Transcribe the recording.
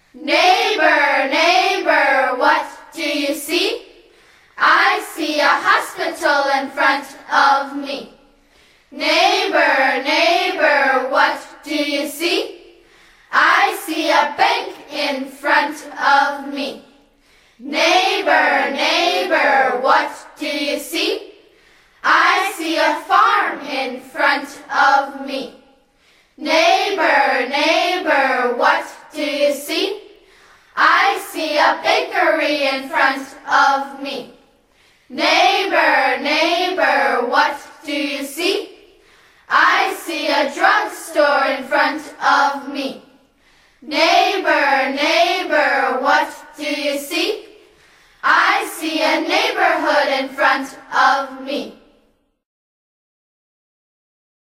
Neighbor, neighbor, what do you see? I see a hospital in front of me. Neighbor, neighbor, what do you see? I see a bank in front of me. Neighbor, neighbor, what do you see? I see a farm in front of me. Neighbor, neighbor, what do you see? I see a bakery in front of me. Neighbor, neighbor, what do you see? I see a drugstore in front of me. Neighbor, neighbor, what do you see? I see a neighborhood in front of me.